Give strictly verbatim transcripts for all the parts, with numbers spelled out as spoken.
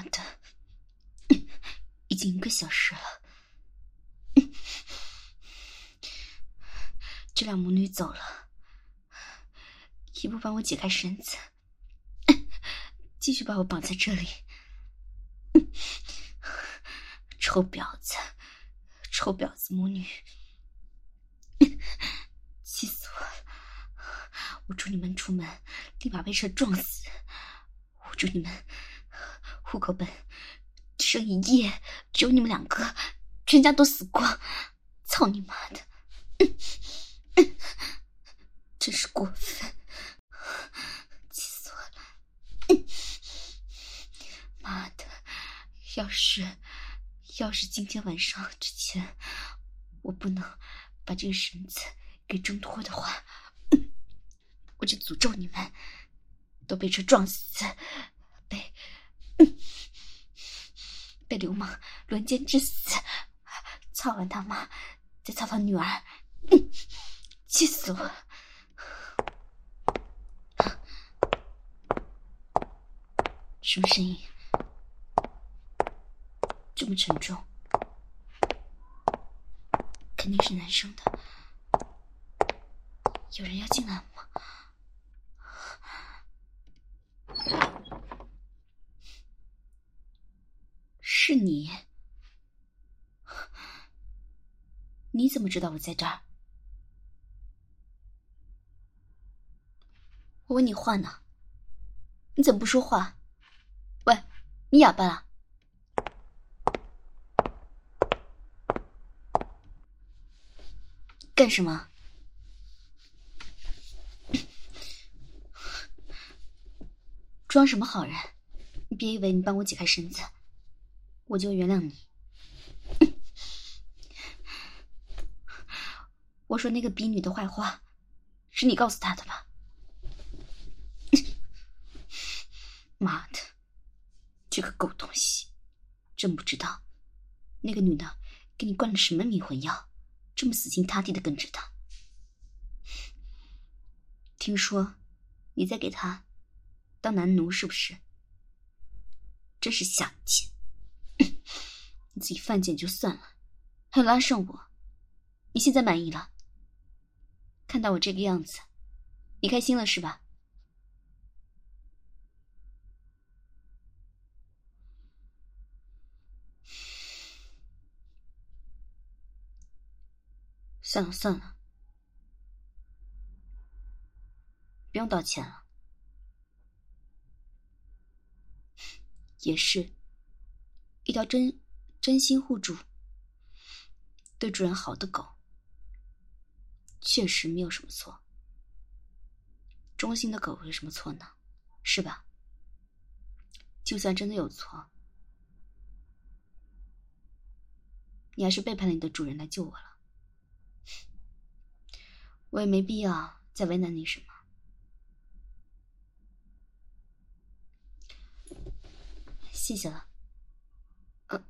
妈的，已经一个小时了，这俩母女走了，也不帮我解开绳子，继续把我绑在这里。臭婊子，臭婊子母女，气死我了！我祝你们出门立马被车撞死，我祝你们户口本只剩一页，只有你们两个，全家都死光！操你妈的！真是过分，气死我了！妈的，要是要是今天晚上之前我不能把这个绳子给挣脱的话，我就诅咒你们都被车撞死，被被流氓轮奸致死，操完他妈再操他女儿，气死我了！什么声音这么沉重？肯定是男生的。有人要进来吗？是你？你怎么知道我在这儿？我问你话呢，你怎么不说话？喂，你哑巴了？干什么？装什么好人？你别以为你帮我解开绳子，我就原谅你。我说那个逼女的坏话，是你告诉她的吧？妈的，这个狗东西，真不知道那个女的给你灌了什么迷魂药，这么死心塌地的跟着她。听说你在给她当男奴是不是？真是下贱！你自己犯贱就算了，还要拉上我，你现在满意了？看到我这个样子，你开心了是吧？算了算了，不用道歉了。也是，一条真真心护主、对主人好的狗，确实没有什么错。忠心的狗有什么错呢？是吧？就算真的有错，你还是背叛了你的主人来救我了。我也没必要再为难你什么。谢谢了。呃，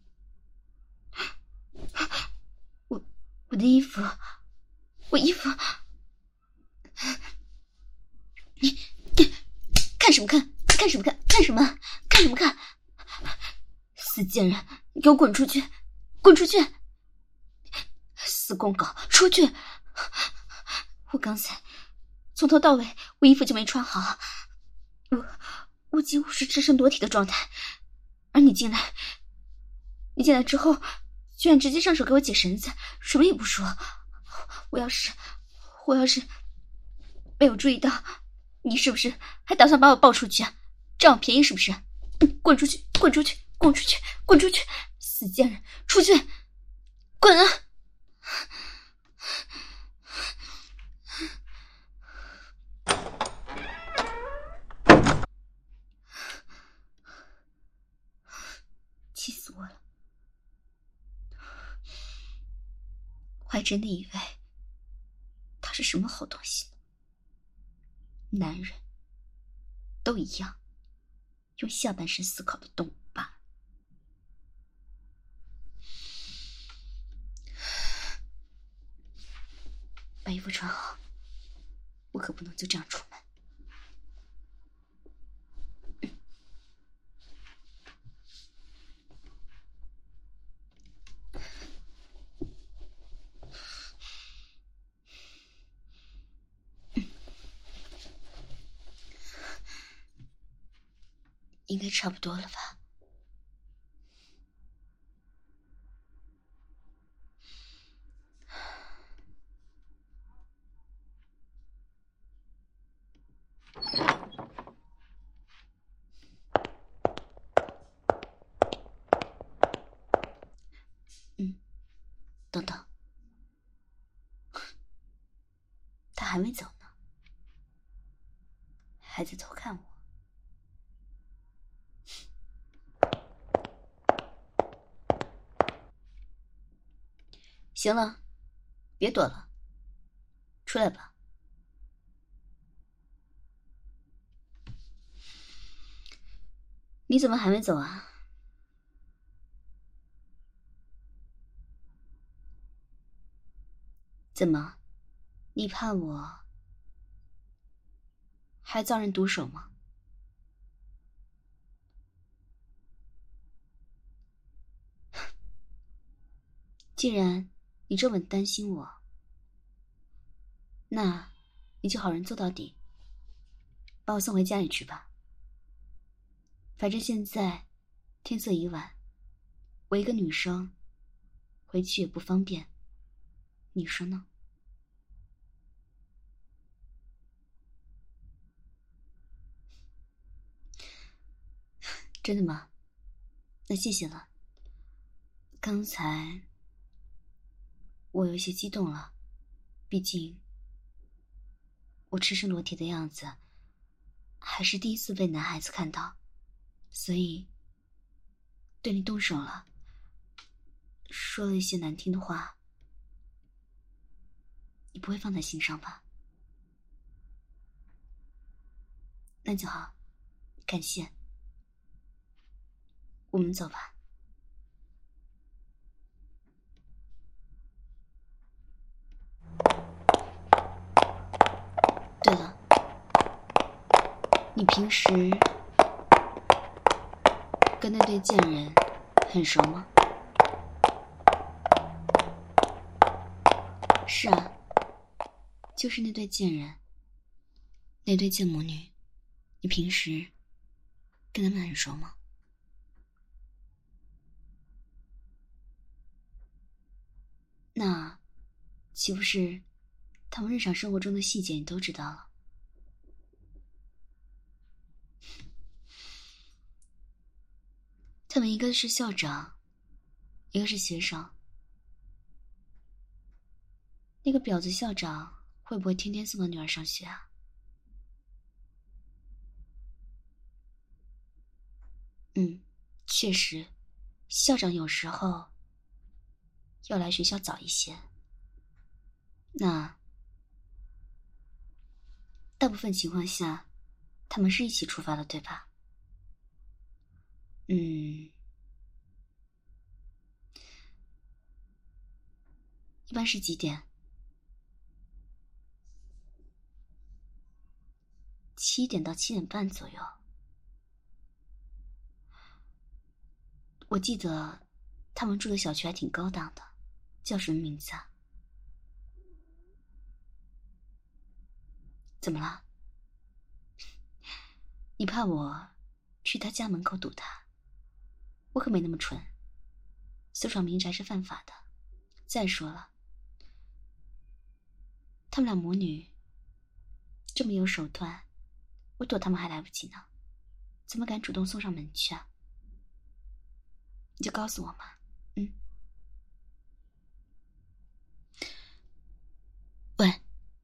我我的衣服，我衣服，你看什么看？看什么看？看什么？看什么看？死贱人，你给我滚出去！滚出去！死公狗，出去！我刚才从头到尾，我衣服就没穿好，我我几乎是赤身裸体的状态，而你进来，你进来之后，居然直接上手给我解绳子，什么也不说。我要是我要是没有注意到，你是不是还打算把我抱出去啊？占我便宜是不是？滚出去！滚出去！滚出去！滚出去！死贱人，出去！滚啊！气死我了！我还真的以为他是什么好东西呢。男人都一样，用下半身思考的动物罢了。把衣服穿好，我可不能就这样出门。 应该差不多了吧？嗯，等等，他还没走呢，还在偷看我。行了，别躲了，出来吧。你怎么还没走啊？怎么，你怕我还遭人毒手吗？既然你这么担心我，那你就好人做到底，把我送回家里去吧。反正现在天色已晚，我一个女生回去也不方便，你说呢？真的吗？那谢谢了。刚才我有些激动了，毕竟我赤身裸体的样子还是第一次被男孩子看到，所以对你动手了，说了一些难听的话，你不会放在心上吧？那就好，感谢。我们走吧。对了，你平时跟那对贱人很熟吗？是啊，就是那对贱人，那对贱母女，你平时跟他们很熟吗？那岂不是他们日常生活中的细节你都知道了？他们一个是校长，一个是学生。那个婊子校长会不会天天送他女儿上学啊？嗯，确实，校长有时候要来学校早一些。那大部分情况下，他们是一起出发的，对吧？嗯，一般是几点？七点到七点半左右。我记得他们住的小区还挺高档的，叫什么名字啊？怎么了？你怕我去他家门口堵他？我可没那么蠢，私闯民宅是犯法的。再说了，他们俩母女这么有手段，我躲他们还来不及呢，怎么敢主动送上门去啊？你就告诉我嘛。嗯。喂，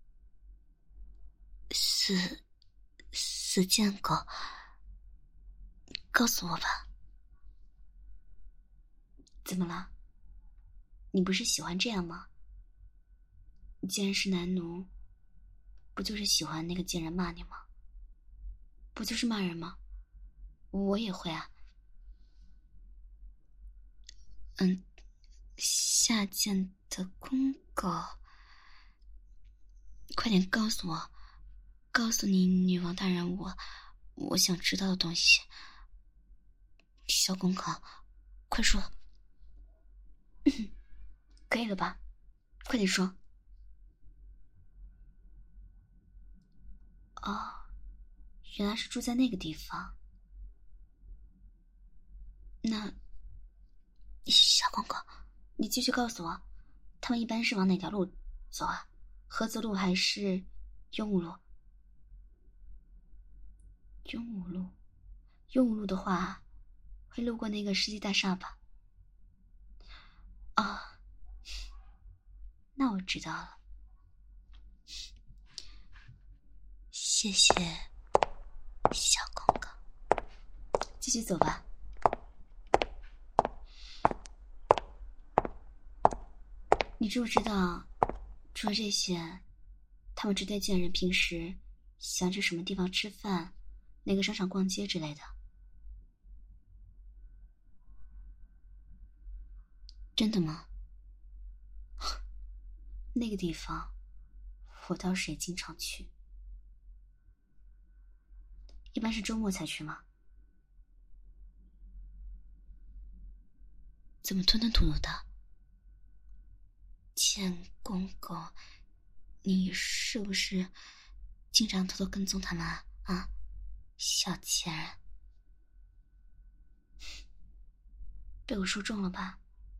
死死贱狗，告诉我吧。怎么了？你不是喜欢这样吗？你既然是男奴，不就是喜欢那个贱人骂你吗？不就是骂人吗？我也会啊。嗯，下贱的公狗，快点告诉我，告诉你女王大人我我想知道的东西。小公狗，快说。可以了吧？快点说。哦，原来是住在那个地方。 那小公公，你继续告诉我，他们一般是往哪条路走啊？河子路还是庸武路？庸武路，庸武路的话，会路过那个世纪大厦吧？啊、哦，那我知道了。谢谢，小公公。继续走吧。你知不知道，除了这些，他们这对贱人平时喜欢去什么地方吃饭，哪个商场逛街之类的？真的吗？那个地方，我倒是也经常去。一般是周末才去吗？怎么吞吞吐吐的？钱公公，你是不是经常偷偷跟踪他们啊？啊，小贱人，被我说中了吧？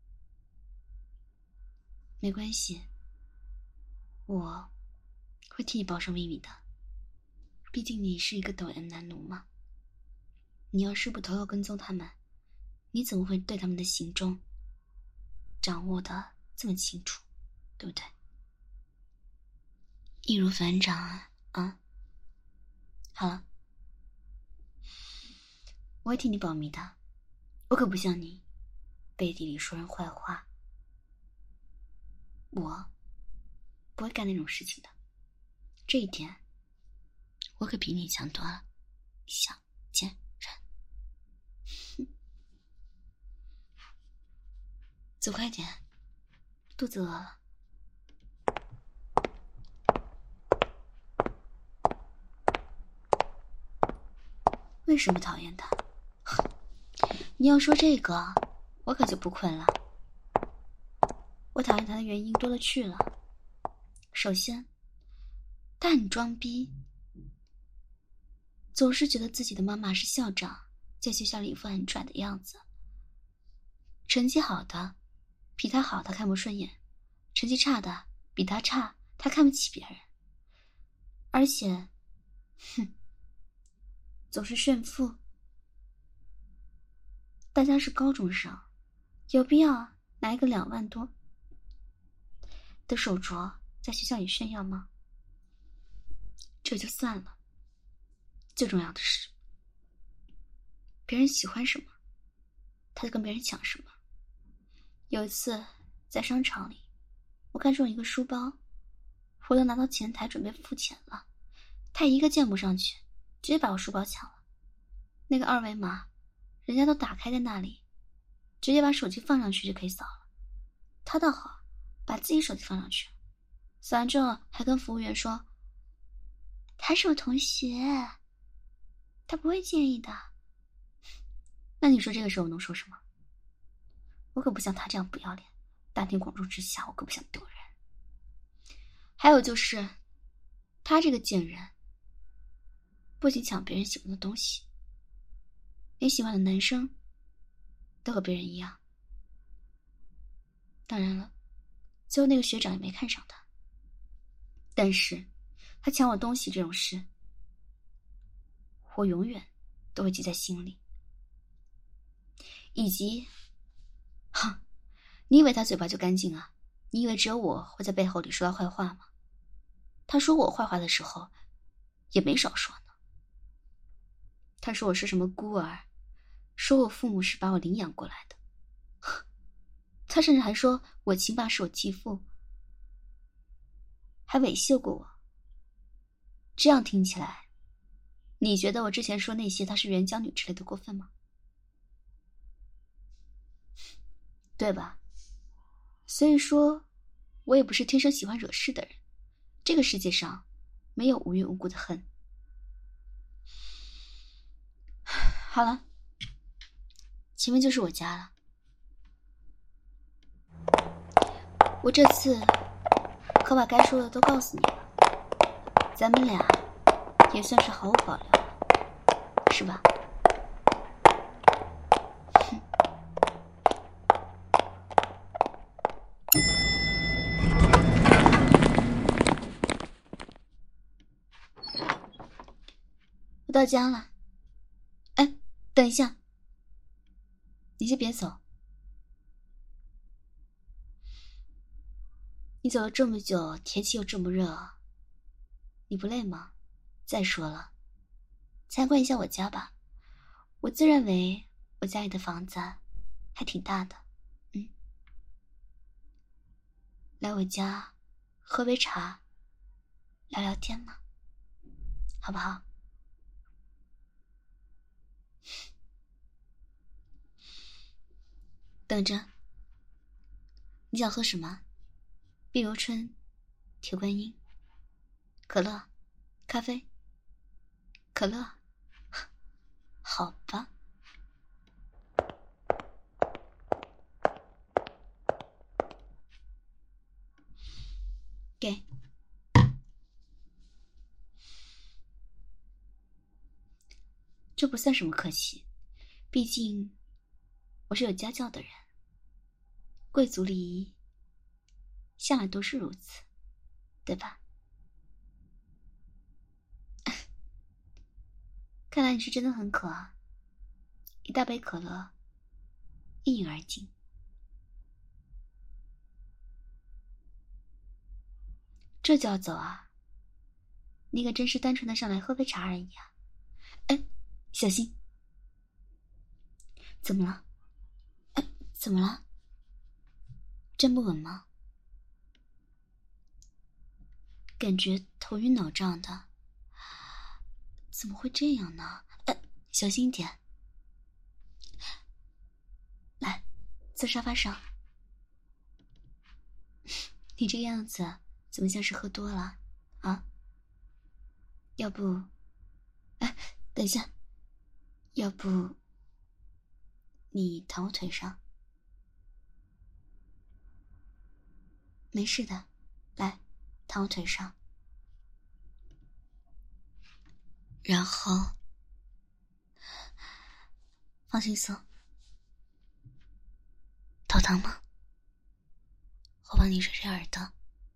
没关系，我会替你保守秘密的。毕竟你是一个抖 M 男奴嘛。你要是不偷偷跟踪他们，你怎么会对他们的行踪掌握的这么清楚，对不对？易如反掌啊！啊，好了，我会替你保密的。我可不像你，背地里说人坏话。我不会干那种事情的，这一点我可比你强多了，小贱人。走快点，肚子饿了。为什么讨厌他？你要说这个，我可就不困了。我讨厌他的原因多了去了。首先，他很装逼，总是觉得自己的妈妈是校长，在学校里一副很拽的样子。成绩好的比他好，他看不顺眼；成绩差的比他差，他看不起别人。而且，哼，总是炫富。大家是高中生，有必要拿一个两万多的手镯在学校里炫耀吗？这就算了，最重要的是，别人喜欢什么，他就跟别人抢什么。有一次在商场里，我看中一个书包，我都拿到前台准备付钱了，他一个箭步上去，直接把我书包抢了。那个二维码人家都打开在那里，直接把手机放上去就可以扫了。他倒好，把自己手机放上去，扫完之后还跟服务员说，他是我同学，他不会介意的。那你说这个时候我能说什么？我可不像他这样不要脸，大庭广众之下我可不想丢人。还有就是，他这个贱人，不仅抢别人喜欢的东西，连喜欢的男生都和别人一样。当然了，最后那个学长也没看上他。但是他抢我东西这种事，我永远都会记在心里。以及，哼，你以为他嘴巴就干净啊？你以为只有我会在背后里说他坏话吗？他说我坏话的时候也没少说呢。他说我是什么孤儿，说我父母是把我领养过来的。他甚至还说我亲爸是我继父，还猥亵过我。这样听起来，你觉得我之前说那些他是援交女之类的过分吗？对吧？所以说，我也不是天生喜欢惹事的人。这个世界上没有无缘无故的恨。好了，前面就是我家了。我这次可把该说的都告诉你了，咱们俩也算是毫无保留了，是吧？哼。 我到家了。哎，等一下，你先别走。你走了这么久，天气又这么热，你不累吗？再说了，参观一下我家吧。我自认为我家里的房子还挺大的。嗯，来我家喝杯茶，聊聊天嘛，好不好？等着。你想喝什么？碧螺春、铁观音、可乐、咖啡、可乐？好吧。给。这不算什么客气，毕竟我是有家教的人，贵族礼仪向来都是如此，对吧？看来你是真的很渴啊，一大杯可乐一饮而尽。这就要走啊？你可真是单纯的上来喝杯茶而已啊。哎，小心。怎么了？哎，怎么了？站不稳吗？感觉头晕脑胀的。怎么会这样呢？哎，小心一点。来，坐沙发上。你这个样子怎么像是喝多了啊？要不，哎，等一下，要不你躺我腿上？没事的，来，躺我腿上。然后放轻松。头疼吗？我帮你吹吹耳朵。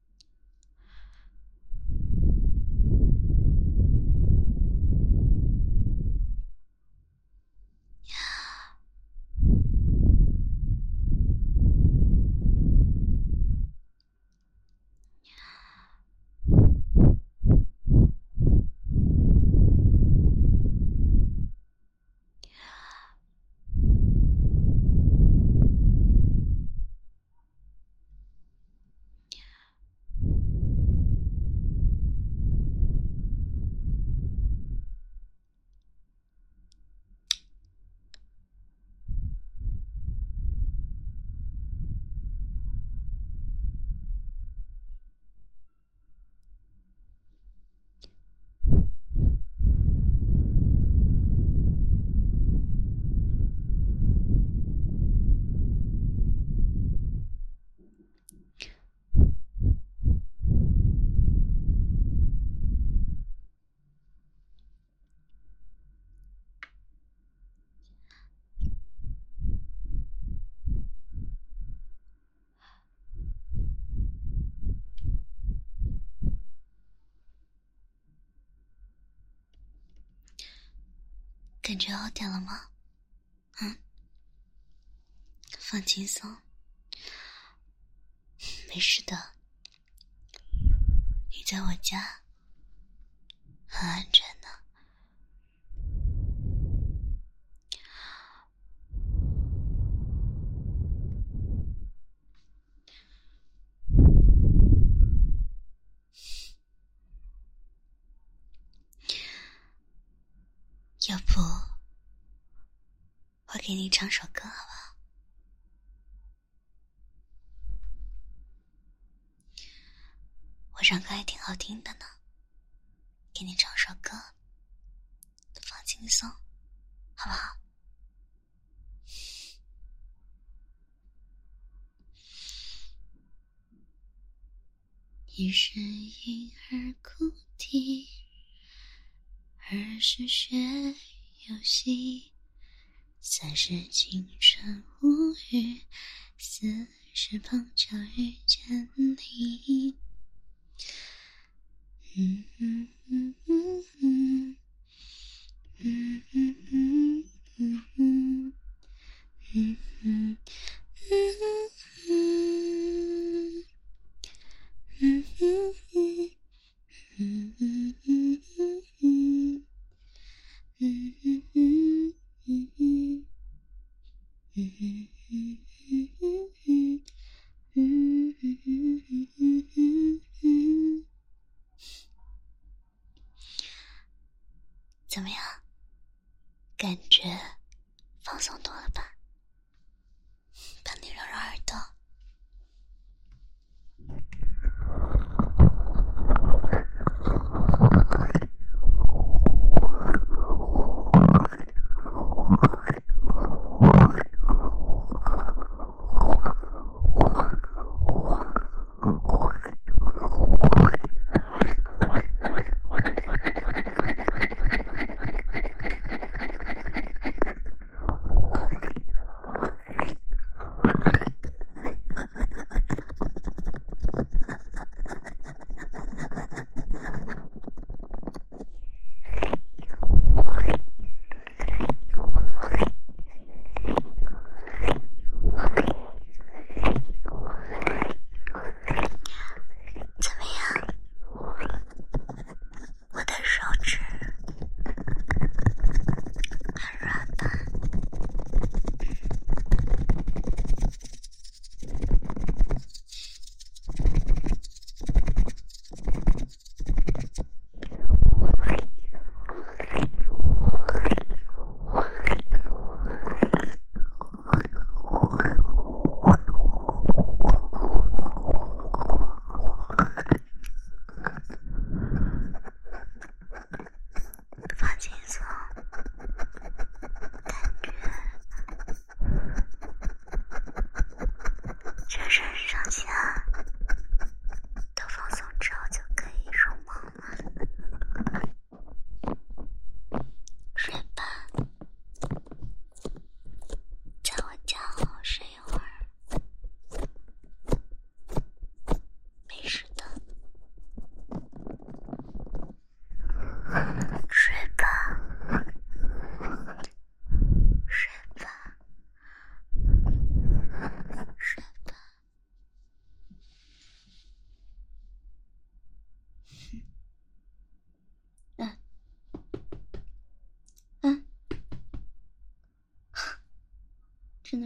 感觉好点了吗？嗯，放轻松，没事的。你在我家很安全的。要不我给你唱首歌好不好？我唱歌还挺好听的呢，给你唱首歌，放轻松，好不好？一是婴儿哭啼，二是学游戏，三是青春无语，四是碰巧遇见你。嗯嗯嗯嗯嗯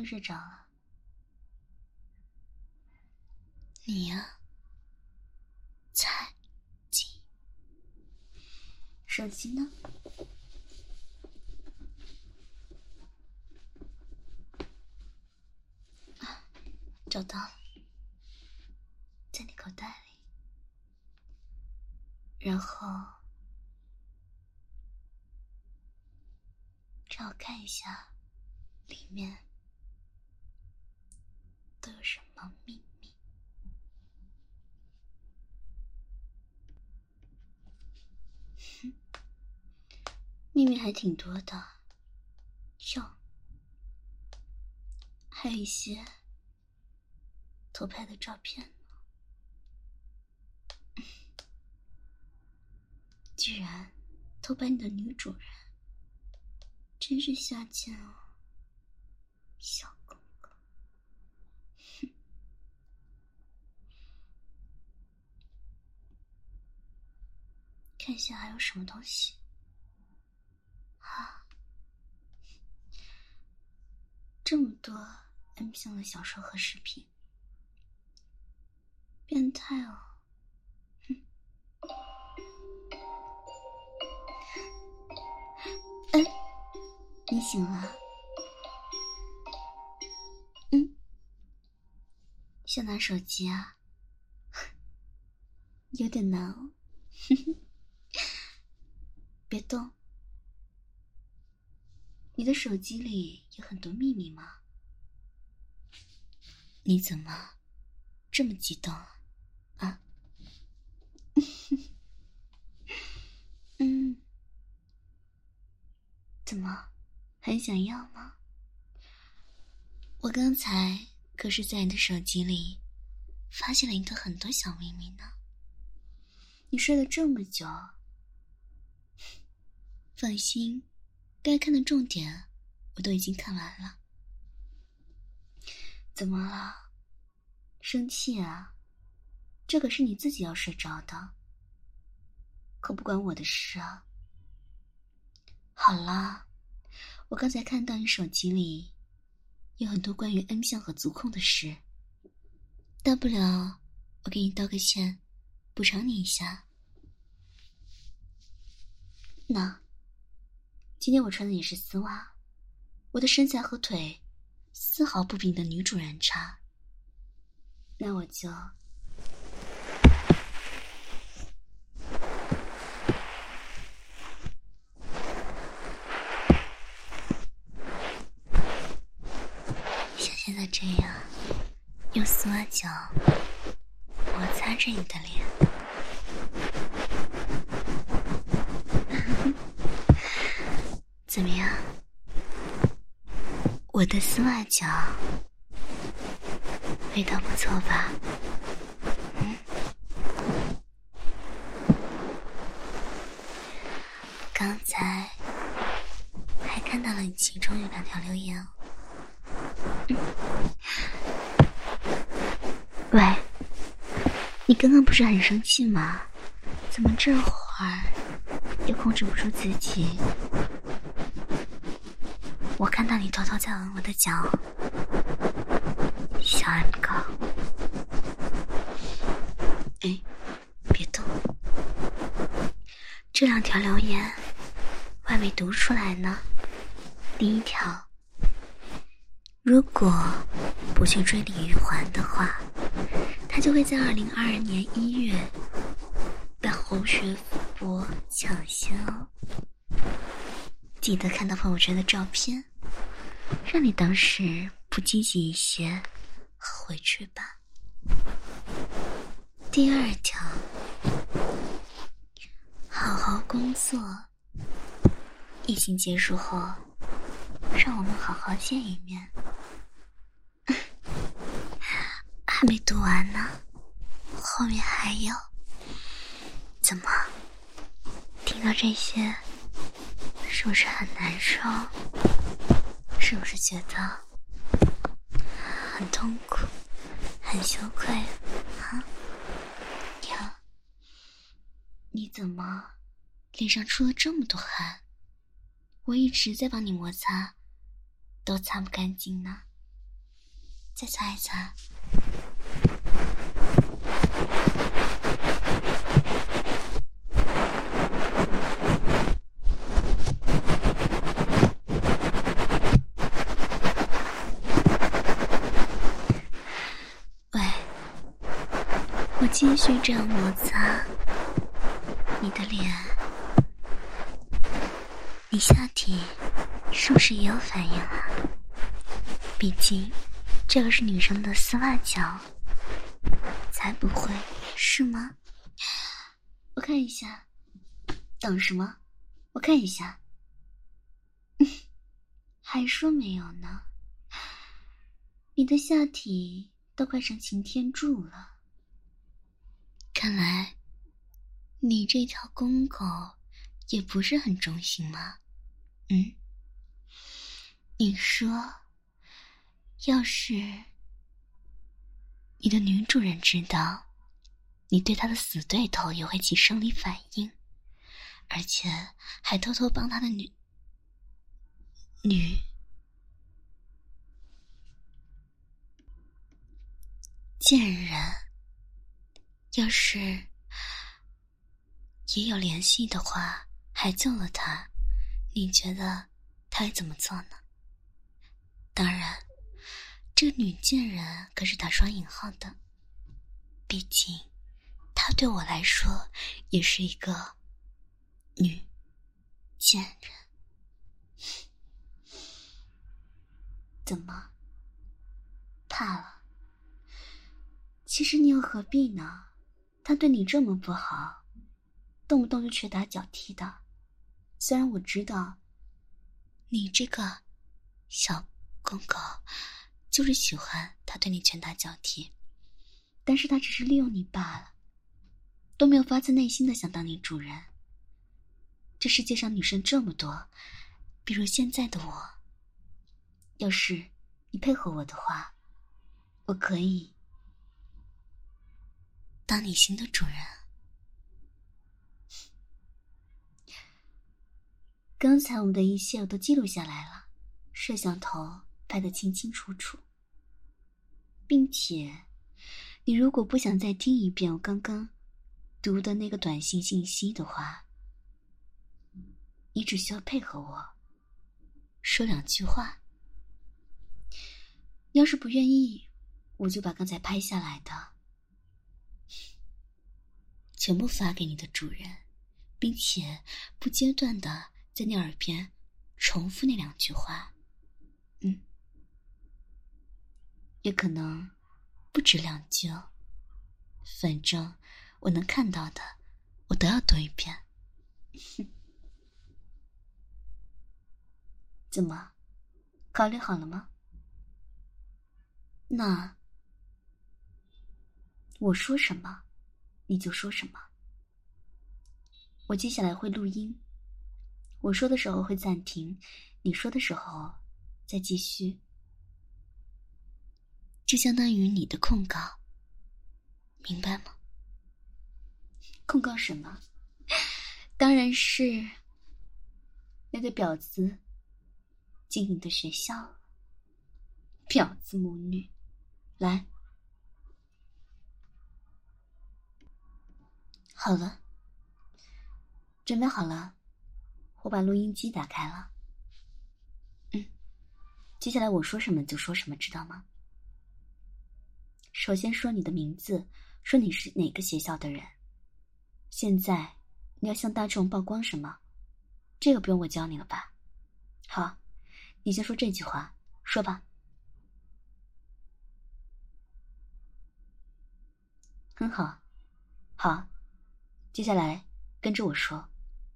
睡着了。你呀，才几？手机呢？啊，找到了，在你口袋里。然后让我看一下里面都有什么秘密。哼，秘密还挺多的，哟，还有一些偷拍的照片呢。居然偷拍你的女主人，真是下贱哦，小公公。哼，看一下还有什么东西啊？这么多 M 向的小说和视频，变态哦！哼，哎，你醒了？嗯，想拿手机啊？有点难哦。别动，你的手机里有很多秘密吗？你怎么这么激动啊？啊？嗯，怎么，很想要吗？我刚才可是在你的手机里发现了一个很多小秘密呢。你睡了这么久，放心，该看的重点我都已经看完了。怎么了？生气啊？这可是你自己要睡着的，可不关我的事啊。好啦，我刚才看到你手机里有很多关于 N 项和足控的事，大不了我给你道个歉，补偿你一下。那今天我穿的也是丝袜，我的身材和腿丝毫不比你的女主人差，那我就像现在这样用丝袜脚摩擦着你的脸。怎么样？我的丝袜脚味道不错吧？嗯，刚才还看到了你其中有两条留言哦。嗯，喂，你刚刚不是很生气吗？怎么这会儿又控制不住自己？我看到你偷偷在吻我的脚，小 M 狗。哎，别动。这两条留言我还没读出来呢。第一条，如果不去追李玉环的话，他就会在二零二二年一月被侯学博抢先哦。记得看到朋友圈的照片，让你当时不积极一些，回去吧。第二条，好好工作，疫情结束后，让我们好好见一面。还没读完呢，后面还有。怎么，听到这些是不是很难受？是不是觉得很痛苦，很羞愧啊？呀，你怎么脸上出了这么多汗？我一直在帮你摩擦，都擦不干净呢。 再擦一擦。喂，我继续这样摩擦你的脸，你下体是不是也有反应啊？毕竟这个是女生的丝袜脚，才不会，是吗？我看一下，等什么？我看一下。还说没有呢？你的下体都快成擎天柱了。看来你这条公狗也不是很忠心嘛。嗯，你说要是你的女主人知道，你对她的死对头也会起生理反应，而且还偷偷帮她的女女贱人，要是也有联系的话，还救了她，你觉得她会怎么做呢？当然，这个女贱人可是打双引号的，毕竟她对我来说也是一个女贱人。怎么？怕了？其实你又何必呢？他对你这么不好，动不动就拳打脚踢的。虽然我知道你这个小公狗就是喜欢他对你拳打脚踢，但是他只是利用你罢了，都没有发自内心的想当你主人。这世界上女生这么多，比如现在的我，要是你配合我的话，我可以当你新的主人。刚才我们的一切我都记录下来了，摄像头拍得清清楚楚，并且你如果不想再听一遍我刚刚读的那个短信信息的话，你只需要配合我说两句话。要是不愿意，我就把刚才拍下来的全部发给你的主人，并且不间断的在你耳边重复那两句话。嗯，也可能不止两句哦，反正我能看到的我都要读一遍。怎么，考虑好了吗？那我说什么你就说什么。我接下来会录音，我说的时候会暂停，你说的时候再继续，就相当于你的控告，明白吗？控告什么？当然是那对婊子经营的学校。婊子母女，来，好了，准备好了，我把录音机打开了。嗯，接下来我说什么就说什么，知道吗？首先说你的名字，说你是哪个学校的人。现在你要向大众曝光什么？这个不用我教你了吧？好，你先说这句话，说吧。很好，好，接下来跟着我说。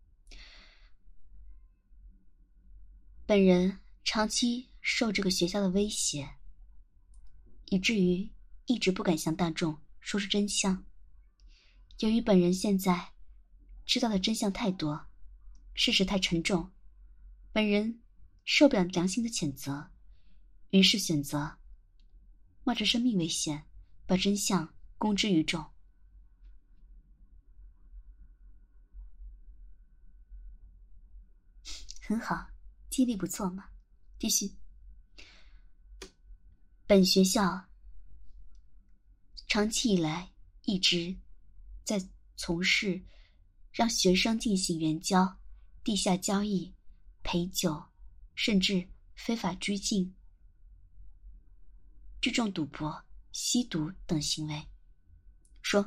本人长期受这个学校的威胁，以至于一直不敢向大众说出真相。由于本人现在知道的真相太多，事实太沉重，本人受不了良心的谴责，于是选择冒着生命危险把真相公之于众。很好，记忆力不错嘛，继续。 本学校长期以来一直在从事让学生进行援交、地下交易、陪酒，甚至非法拘禁、聚众赌博、吸毒等行为。说，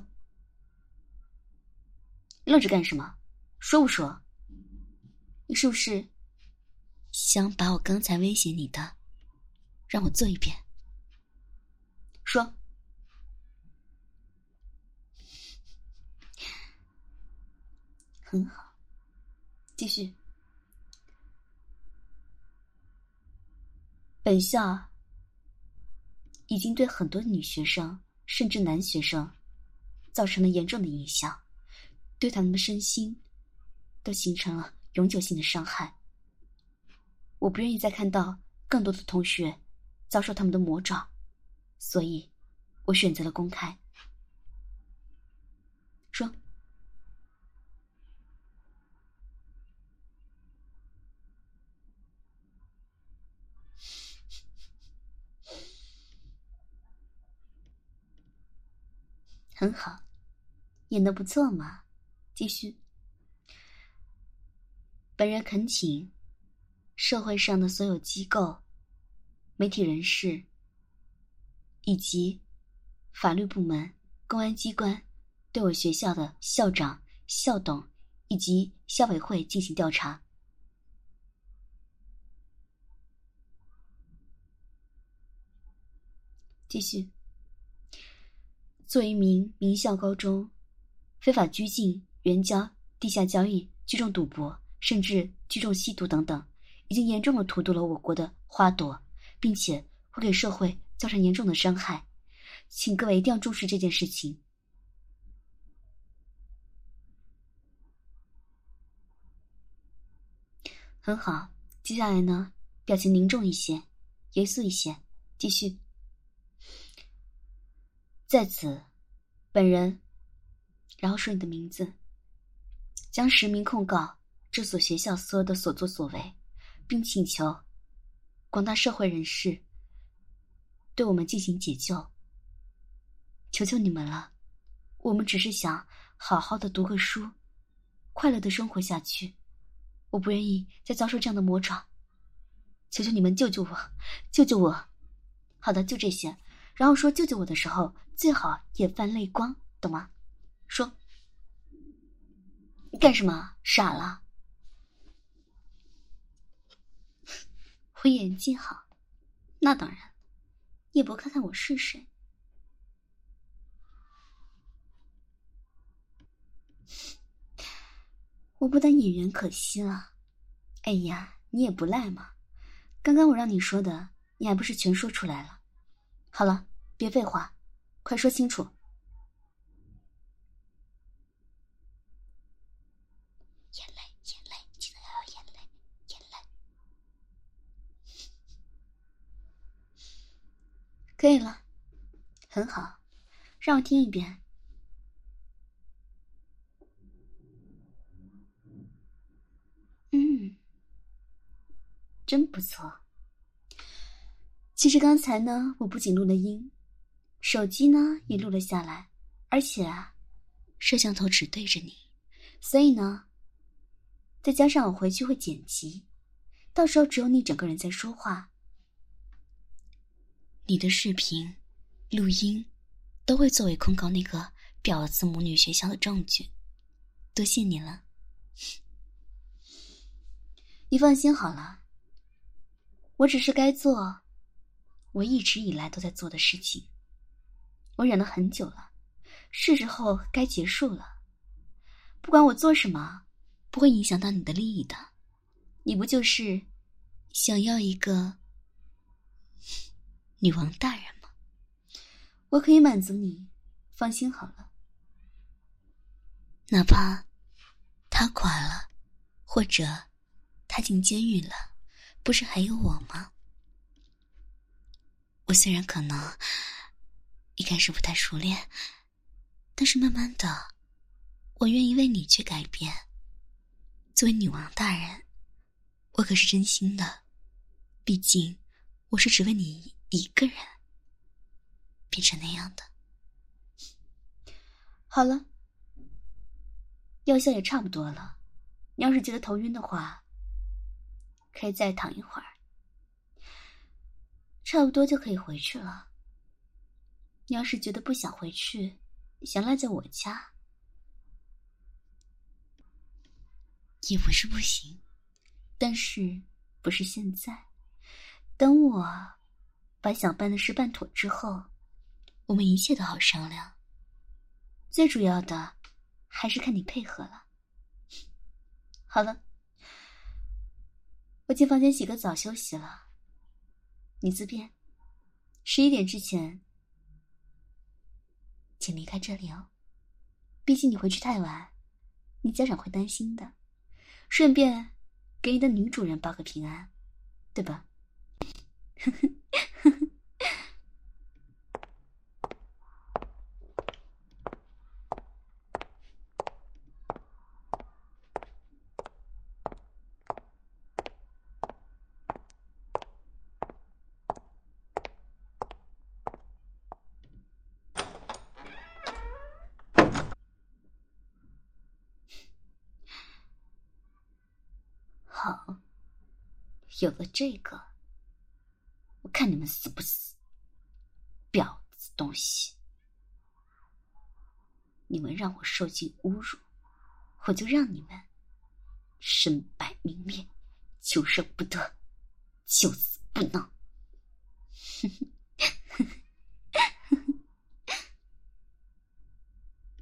愣着干什么？说不说？你是不是想把我刚才威胁你的让我做一遍？说。很好，继续。本校已经对很多女学生甚至男学生造成了严重的影响，对他们的身心都形成了永久性的伤害。我不愿意再看到更多的同学遭受他们的魔爪，所以我选择了公开。说。很好，演得不错嘛，继续。本人恳请社会上的所有机构、媒体人士以及法律部门、公安机关对我学校的校长、校董以及校委会进行调查。继续。作为一名名校高中，非法拘禁、援交、地下交易、聚众赌博，甚至聚众吸毒等等，已经严重地荼毒了我国的花朵，并且会给社会造成严重的伤害。请各位一定要重视这件事情。很好，接下来呢，表情凝重一些，严肃一些，继续。在此，本人，然后说你的名字，将实名控告这所学校所有的所作所为，并请求广大社会人士对我们进行解救。求求你们了，我们只是想好好的读个书，快乐的生活下去。我不愿意再遭受这样的魔爪，求求你们救救我，救救我。好的，就这些。然后说救救我的时候，最好也泛泪光，懂吗？说。你干什么？傻了？我演技好，那当然，也不看看我是谁。我不当演员可惜了。哎呀，你也不赖嘛，刚刚我让你说的，你还不是全说出来了？好了，别废话，快说清楚。眼泪，眼泪，记得要有眼泪，眼泪。可以了，很好，让我听一遍。嗯，真不错。其实刚才呢，我不仅录了音，手机呢也录了下来，而且啊，摄像头只对着你，所以呢，再加上我回去会剪辑，到时候只有你整个人在说话，你的视频、录音都会作为控告那个婊子母女学校的证据。多谢你了，你放心好了，我只是该做我一直以来都在做的事情。我忍了很久了，是时候该结束了。不管我做什么，不会影响到你的利益的。你不就是想要一个女王大人吗？我可以满足你，放心好了。哪怕他垮了，或者他进监狱了，不是还有我吗？我虽然可能一开始不太熟练，但是慢慢的，我愿意为你去改变。作为女王大人，我可是真心的，毕竟我是只为你一个人。 变成那样的。好了，药效也差不多了，你要是觉得头晕的话，可以再躺一会儿，差不多就可以回去了。你要是觉得不想回去，想赖在我家，也不是不行，但是不是现在。等我把想办的事办妥之后，我们一切都好商量。最主要的还是看你配合了。好了，我进房间洗个澡休息了，你自便，十一点之前请离开这里哦。毕竟你回去太晚，你家长会担心的。顺便给你的女主人报个平安，对吧？好，有了这个，我看你们死不死！婊子东西，你们让我受尽侮辱，我就让你们身败名裂，求生不得，就死不能。